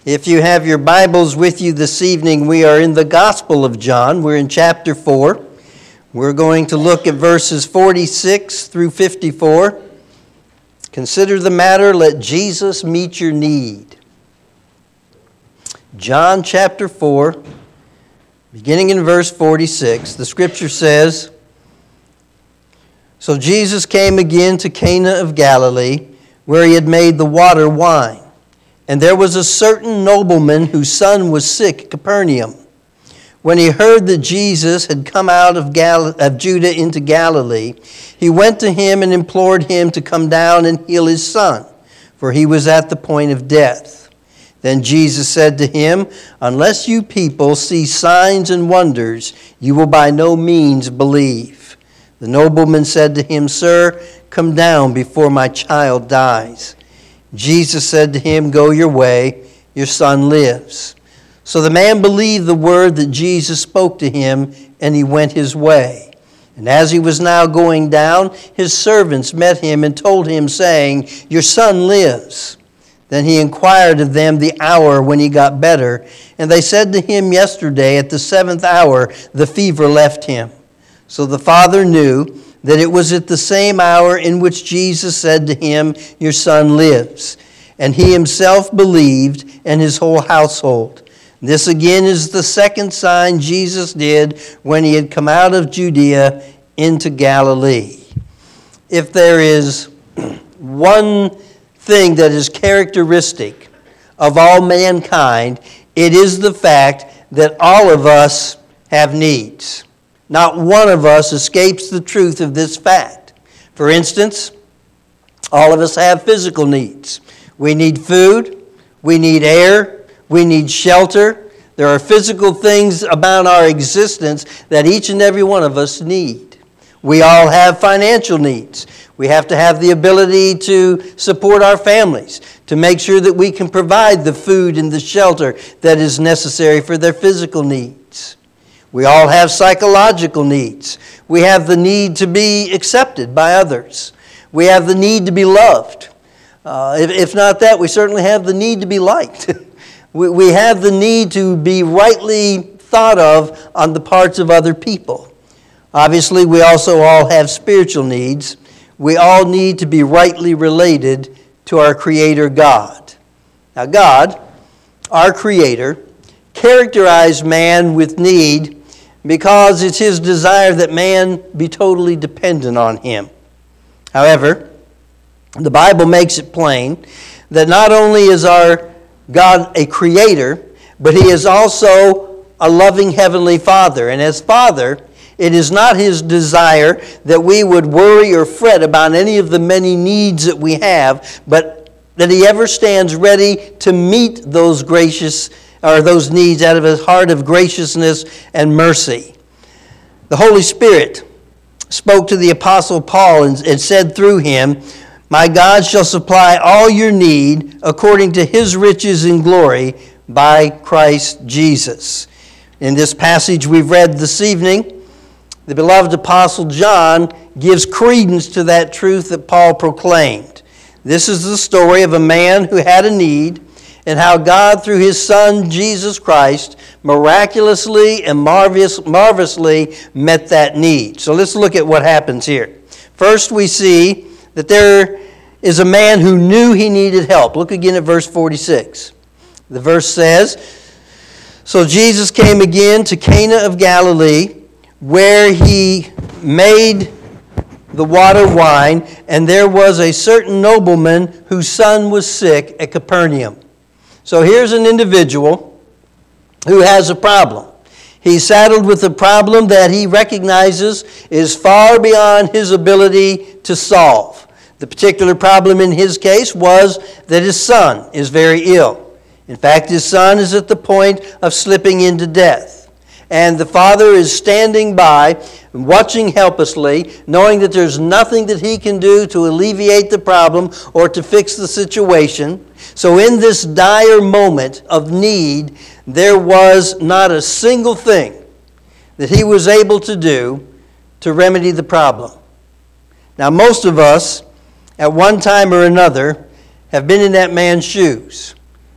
If you have your Bibles with you this evening, we are in the Gospel of John. We're in chapter 4. We're going to look at verses 46 through 54. Consider the matter, let Jesus meet your need. John chapter 4, beginning in verse 46, the scripture says, "So Jesus came again to Cana of Galilee, where he had made the water wine. And there was a certain nobleman whose son was sick at Capernaum. When he heard that Jesus had come out of Judah into Galilee, he went to him and implored him to come down and heal his son, for he was at the point of death. Then Jesus said to him, 'Unless you people see signs and wonders, you will by no means believe.' The nobleman said to him, 'Sir, come down before my child dies.' Jesus said to him, 'Go your way, your son lives.' So the man believed the word that Jesus spoke to him, and he went his way. And as he was now going down, his servants met him and told him, saying, 'Your son lives.' Then he inquired of them the hour when he got better, and they said to him, 'Yesterday at the 7th hour the fever left him.' So the father knew that it was at the same hour in which Jesus said to him, 'Your son lives.' And he himself believed, and his whole household. This again is the second sign Jesus did when he had come out of Judea into Galilee." If there is one thing that is characteristic of all mankind, it is the fact that all of us have needs. Not one of us escapes the truth of this fact. For instance, all of us have physical needs. We need food, we need air, we need shelter. There are physical things about our existence that each and every one of us need. We all have financial needs. We have to have the ability to support our families, to make sure that we can provide the food and the shelter that is necessary for their physical needs. We all have psychological needs. We have the need to be accepted by others. We have the need to be loved. If not that, we certainly have the need to be liked. We have the need to be rightly thought of on the parts of other people. Obviously, we also all have spiritual needs. We all need to be rightly related to our Creator God. Now, God, our Creator, characterized man with need because it's his desire that man be totally dependent on him. However, the Bible makes it plain that not only is our God a creator, but he is also a loving heavenly Father. And as Father, it is not his desire that we would worry or fret about any of the many needs that we have, but that he ever stands ready to meet those those needs out of his heart of graciousness and mercy. The Holy Spirit spoke to the Apostle Paul and said through him, "My God shall supply all your need according to his riches in glory by Christ Jesus." In this passage we've read this evening, the beloved Apostle John gives credence to that truth that Paul proclaimed. This is the story of a man who had a need, and how God, through his Son, Jesus Christ, miraculously and marvelously met that need. So let's look at what happens here. First, we see that there is a man who knew he needed help. Look again at verse 46. The verse says, "So Jesus came again to Cana of Galilee, where he made the water wine, and there was a certain nobleman whose son was sick at Capernaum." So here's an individual who has a problem. He's saddled with a problem that he recognizes is far beyond his ability to solve. The particular problem in his case was that his son is very ill. In fact, his son is at the point of slipping into death. And the father is standing by, watching helplessly, knowing that there's nothing that he can do to alleviate the problem or to fix the situation. So in this dire moment of need, there was not a single thing that he was able to do to remedy the problem. Now, most of us, at one time or another, have been in that man's shoes.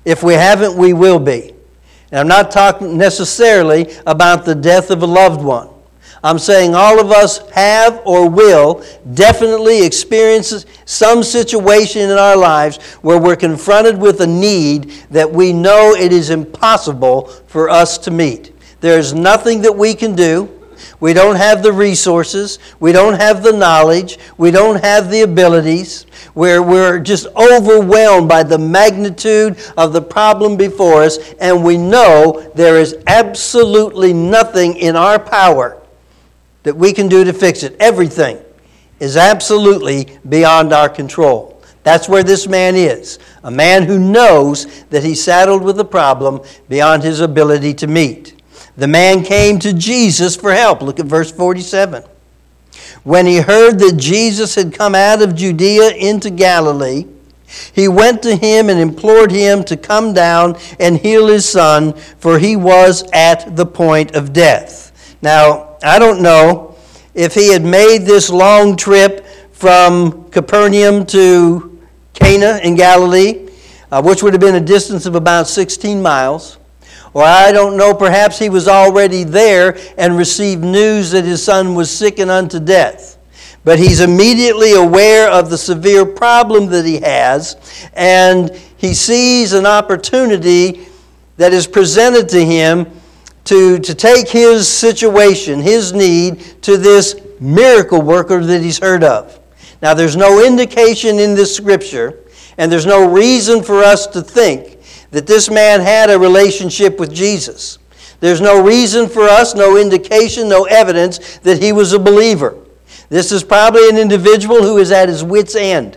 If we haven't, we will be. And I'm not talking necessarily about the death of a loved one. I'm saying all of us have or will definitely experience some situation in our lives where we're confronted with a need that we know it is impossible for us to meet. There's nothing that we can do. We don't have the resources. We don't have the knowledge. We don't have the abilities. We're just overwhelmed by the magnitude of the problem before us, and we know there is absolutely nothing in our power that we can do to fix it. Everything is absolutely beyond our control. That's where this man is. A man who knows that he's saddled with a problem beyond his ability to meet. The man came to Jesus for help. Look at verse 47. When he heard that Jesus had come out of Judea into Galilee, he went to him and implored him to come down and heal his son, for he was at the point of death. Now, I don't know if he had made this long trip from Capernaum to Cana in Galilee, which would have been a distance of about 16 miles. Or I don't know, perhaps he was already there and received news that his son was sick and unto death. But he's immediately aware of the severe problem that he has, and he sees an opportunity that is presented to him to take his situation, his need, to this miracle worker that he's heard of. Now, there's no indication in this scripture, and there's no reason for us to think that this man had a relationship with Jesus. There's no reason for us, no indication, no evidence that he was a believer. This is probably an individual who is at his wit's end.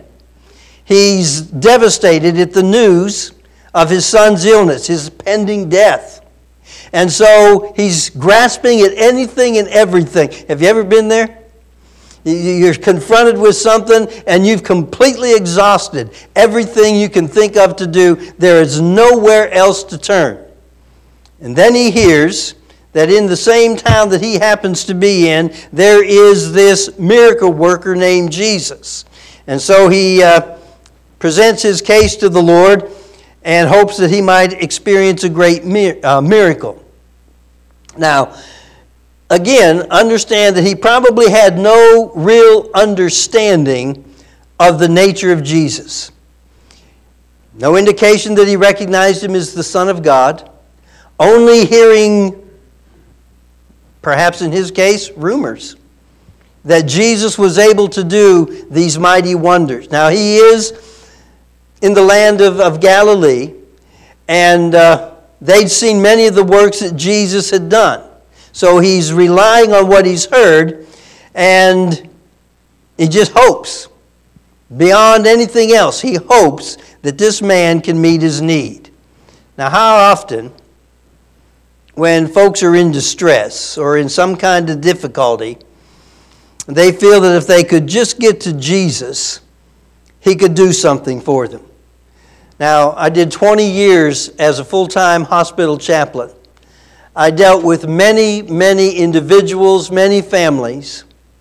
He's devastated at the news of his son's illness, his pending death. And so he's grasping at anything and everything. Have you ever been there? You're confronted with something and you've completely exhausted everything you can think of to do. There is nowhere else to turn. And then he hears that in the same town that he happens to be in, there is this miracle worker named Jesus. And so he presents his case to the Lord and hopes that he might experience a great miracle. Now, again, understand that he probably had no real understanding of the nature of Jesus. No indication that he recognized him as the Son of God. Only hearing, perhaps in his case, rumors that Jesus was able to do these mighty wonders. Now, he is in the land of Galilee, and they'd seen many of the works that Jesus had done. So he's relying on what he's heard, and he just hopes. Beyond anything else, he hopes that this man can meet his need. Now, how often, when folks are in distress or in some kind of difficulty, they feel that if they could just get to Jesus, he could do something for them. Now, I did 20 years as a full-time hospital chaplain. I dealt with many, many individuals, many families,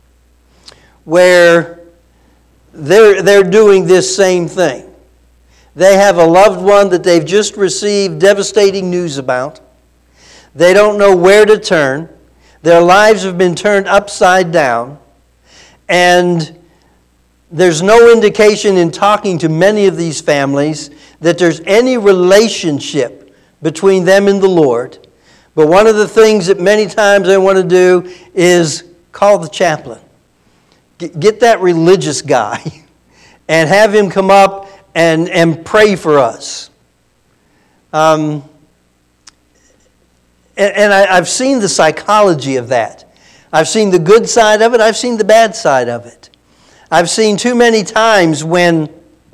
where they're doing this same thing. They have a loved one that they've just received devastating news about. They don't know where to turn. Their lives have been turned upside down. And there's no indication in talking to many of these families that there's any relationship between them and the Lord. But one of the things that many times they want to do is call the chaplain. Get that religious guy and have him come up and pray for us. And I've seen the psychology of that. I've seen the good side of it. I've seen the bad side of it. I've seen too many times when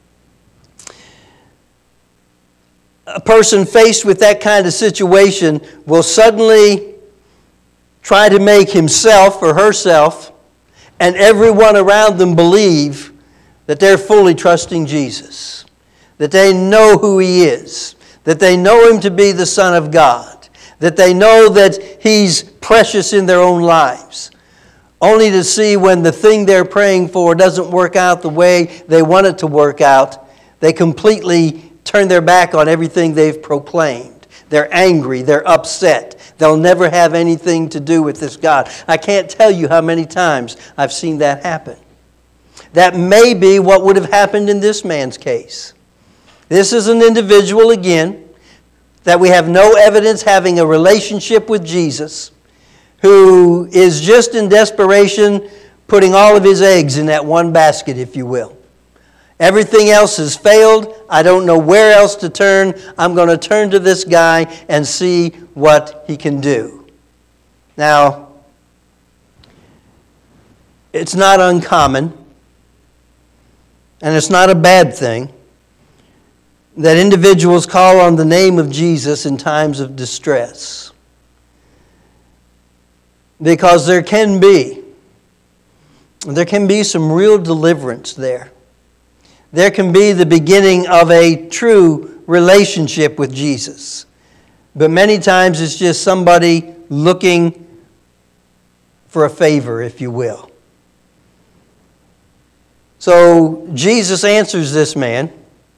a person faced with that kind of situation will suddenly try to make himself or herself and everyone around them believe that they're fully trusting Jesus, that they know who He is, that they know Him to be the Son of God, that they know that He's precious in their own lives, only to see when the thing they're praying for doesn't work out the way they want it to work out, they completely turn their back on everything they've proclaimed. They're angry. They're upset. They'll never have anything to do with this God. I can't tell you how many times I've seen that happen. That may be what would have happened in this man's case. This is an individual, again, that we have no evidence having a relationship with Jesus, who is just in desperation putting all of his eggs in that one basket, if you will. Everything else has failed. I don't know where else to turn. I'm going to turn to this guy and see what he can do. Now, it's not uncommon, and it's not a bad thing, that individuals call on the name of Jesus in times of distress. Because there can be some real deliverance there. There can be the beginning of a true relationship with Jesus. But many times it's just somebody looking for a favor, if you will. So Jesus answers this man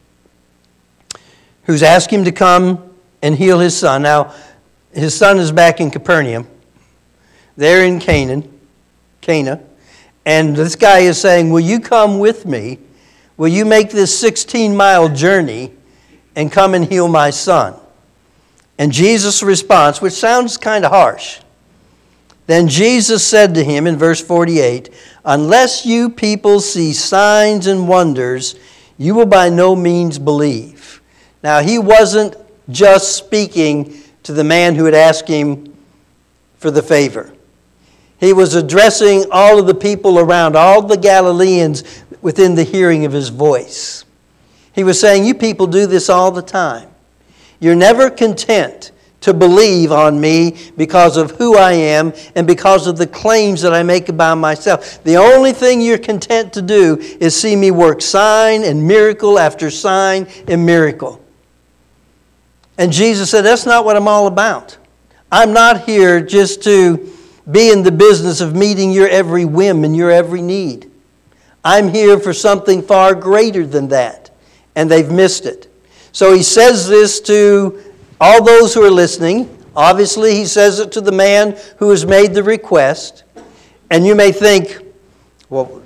who's asked him to come and heal his son. Now, his son is back in Capernaum. They're in Cana. And this guy is saying, will you come with me? Will you make this 16-mile journey and come and heal my son? And Jesus' response, which sounds kind of harsh. Then Jesus said to him in verse 48, unless you people see signs and wonders, you will by no means believe. Now, he wasn't just speaking to the man who had asked him for the favor. He was addressing all of the people around, all the Galileans within the hearing of his voice. He was saying, you people do this all the time. You're never content to believe on me because of who I am and because of the claims that I make about myself. The only thing you're content to do is see me work sign and miracle after sign and miracle. And Jesus said, that's not what I'm all about. I'm not here just to be in the business of meeting your every whim and your every need. I'm here for something far greater than that. And they've missed it. So he says this to all those who are listening. Obviously, he says it to the man who has made the request. And you may think, well,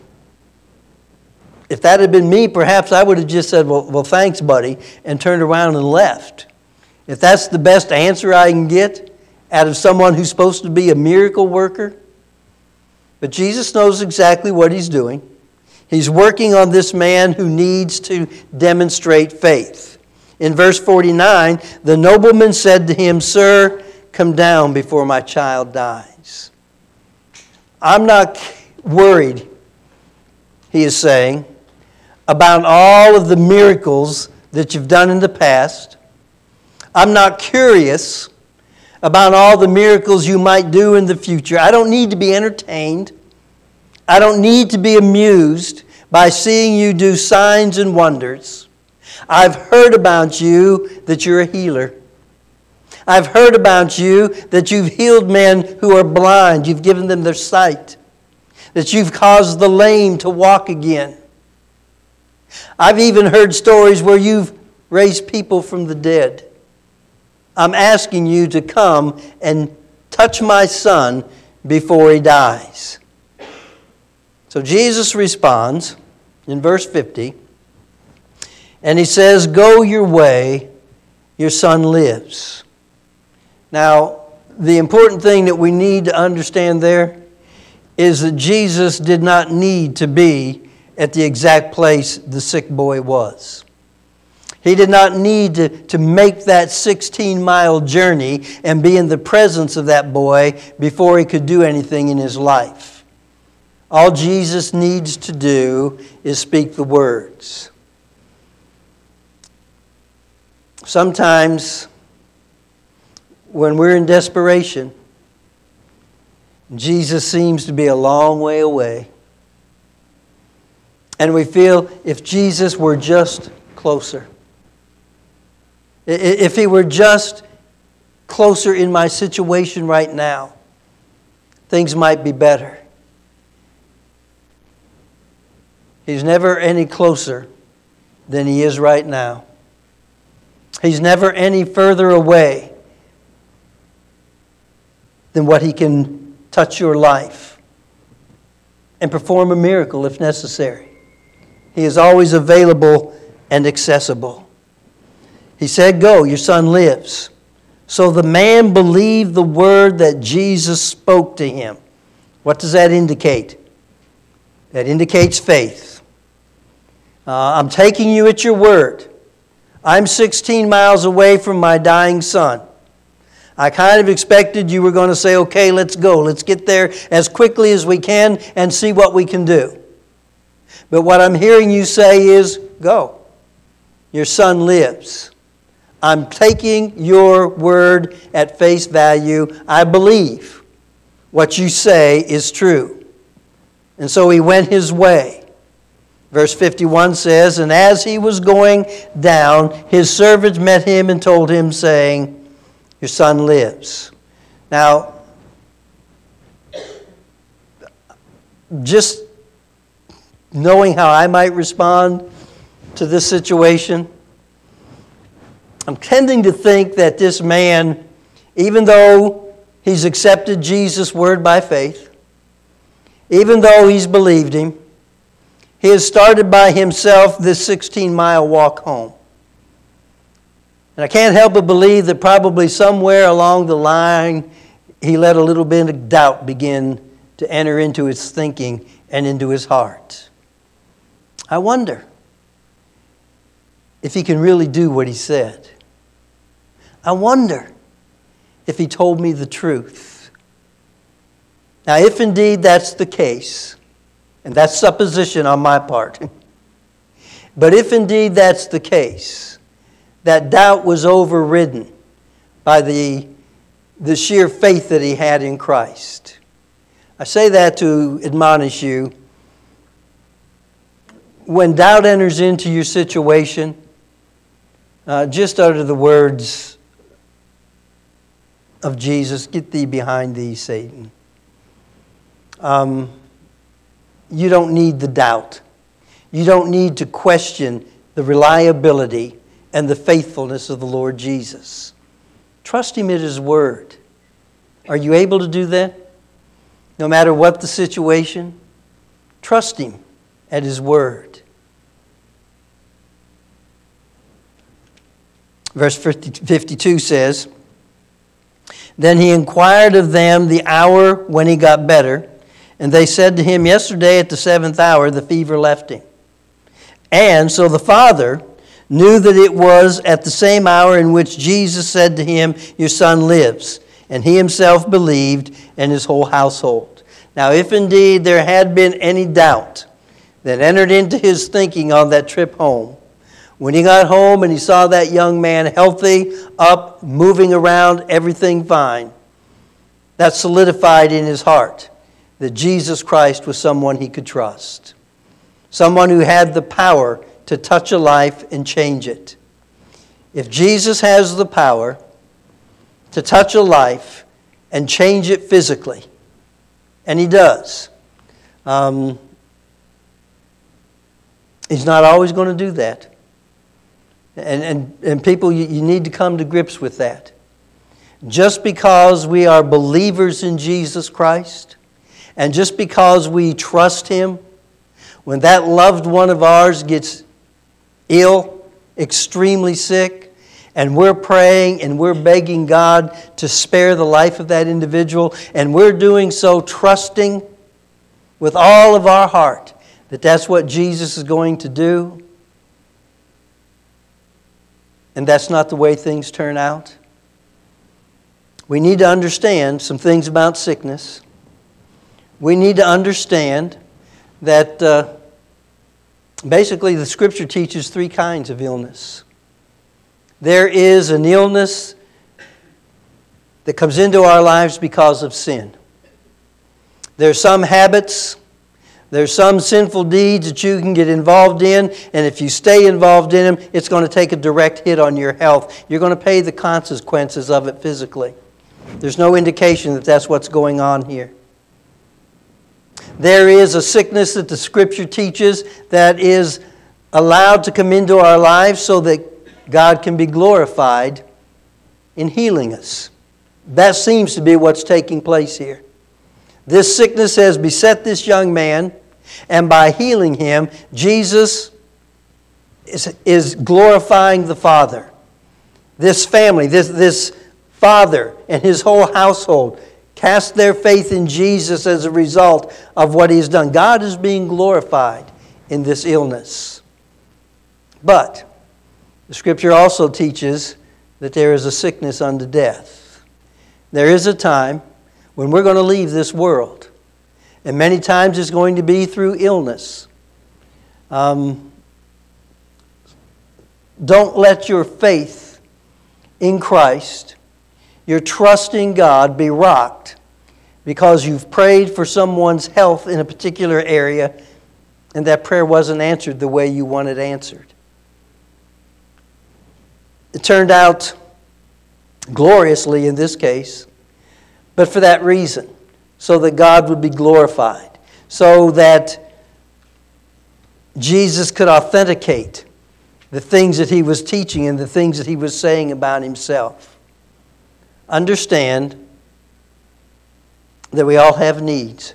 if that had been me, perhaps I would have just said, well, thanks, buddy, and turned around and left. If that's the best answer I can get out of someone who's supposed to be a miracle worker. But Jesus knows exactly what he's doing. He's working on this man who needs to demonstrate faith. In verse 49, the nobleman said to him, sir, come down before my child dies. I'm not worried, he is saying, about all of the miracles that you've done in the past. I'm not curious about all the miracles you might do in the future. I don't need to be entertained. I don't need to be amused by seeing you do signs and wonders. I've heard about you that you're a healer. I've heard about you that you've healed men who are blind. You've given them their sight. That you've caused the lame to walk again. I've even heard stories where you've raised people from the dead. I'm asking you to come and touch my son before he dies. So Jesus responds in verse 50, and he says, go your way, your son lives. Now, the important thing that we need to understand there is that Jesus did not need to be at the exact place the sick boy was. He did not need to make that 16-mile journey and be in the presence of that boy before he could do anything in his life. All Jesus needs to do is speak the words. Sometimes, when we're in desperation, Jesus seems to be a long way away. And we feel if Jesus were just closer. If he were just closer in my situation right now, things might be better. He's never any closer than he is right now. He's never any further away than what He can touch your life and perform a miracle if necessary. He is always available and accessible. He said, "Go, your son lives." So the man believed the word that Jesus spoke to him. What does that indicate? That indicates faith. I'm taking you at your word. I'm 16 miles away from my dying son. I kind of expected you were going to say, "Okay, let's go. Let's get there as quickly as we can and see what we can do." But what I'm hearing you say is, "Go. Your son lives. I'm taking your word at face value. I believe what you say is true." And so he went his way. Verse 51 says, "And as he was going down, his servants met him and told him, saying, 'Your son lives.'" Now, just knowing how I might respond to this situation, I'm tending to think that this man, even though he's accepted Jesus' word by faith, even though he's believed him, he has started by himself this 16-mile walk home. And I can't help but believe that probably somewhere along the line, he let a little bit of doubt begin to enter into his thinking and into his heart. I wonder if he can really do what he said. I wonder if he told me the truth. Now, if indeed that's the case, and that's supposition on my part, but if indeed that's the case, that doubt was overridden by the sheer faith that he had in Christ. I say that to admonish you. When doubt enters into your situation, just utter the words of Jesus, "Get thee behind thee, Satan." You don't need the doubt. You don't need to question the reliability and the faithfulness of the Lord Jesus. Trust Him at His word. Are you able to do that? No matter what the situation, trust Him at His word. Verse 52 says, "Then he inquired of them the hour when he got better. And they said to him, 'Yesterday at the 7th hour the fever left him.' And so the father knew that it was at the same hour in which Jesus said to him, 'Your son lives.' And he himself believed, and his whole household." Now, if indeed there had been any doubt that entered into his thinking on that trip home, when he got home and he saw that young man healthy, up, moving around, everything fine, that solidified in his heart that Jesus Christ was someone he could trust. Someone who had the power to touch a life and change it. If Jesus has the power to touch a life and change it physically, and He does, He's not always going to do that. And people, you need to come to grips with that. Just because we are believers in Jesus Christ, and just because we trust Him, when that loved one of ours gets ill, extremely sick, and we're praying and we're begging God to spare the life of that individual, and we're doing so trusting with all of our heart that that's what Jesus is going to do, and that's not the way things turn out, we need to understand some things about sickness. We need to understand that basically the Scripture teaches three kinds of illness. There is an illness that comes into our lives because of sin. There's some habits, there's some sinful deeds that you can get involved in, and if you stay involved in them, it's going to take a direct hit on your health. You're going to pay the consequences of it physically. There's no indication that that's what's going on here. There is a sickness that the Scripture teaches that is allowed to come into our lives so that God can be glorified in healing us. That seems to be what's taking place here. This sickness has beset this young man, and by healing him, Jesus is glorifying the Father. This family, this father and his whole household cast their faith in Jesus as a result of what He's done. God is being glorified in this illness. But the Scripture also teaches that there is a sickness unto death. There is a time when we're going to leave this world. And many times it's going to be through illness. Don't let your faith in Christ, your trust in God, be rocked because you've prayed for someone's health in a particular area and that prayer wasn't answered the way you wanted answered. It turned out gloriously in this case, but for that reason, so that God would be glorified, so that Jesus could authenticate the things that He was teaching and the things that He was saying about Himself. Understand that we all have needs.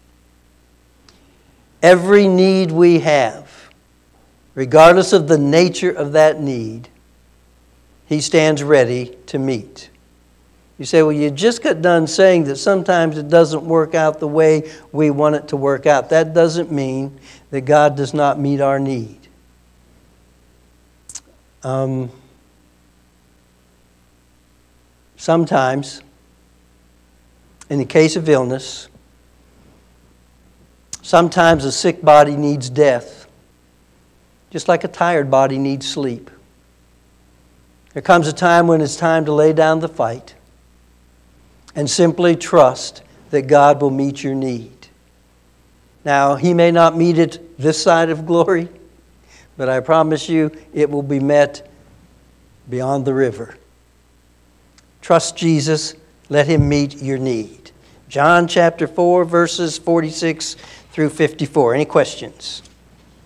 Every need we have, regardless of the nature of that need, He stands ready to meet. You say, well, you just got done saying that sometimes it doesn't work out the way we want it to work out. That doesn't mean that God does not meet our need. Sometimes, in the case of illness, sometimes a sick body needs death, just like a tired body needs sleep. There comes a time when it's time to lay down the fight and simply trust that God will meet your need. Now, He may not meet it this side of glory, but I promise you it will be met beyond the river. Trust Jesus. Let Him meet your need. John chapter 4, verses 46 through 54. Any questions?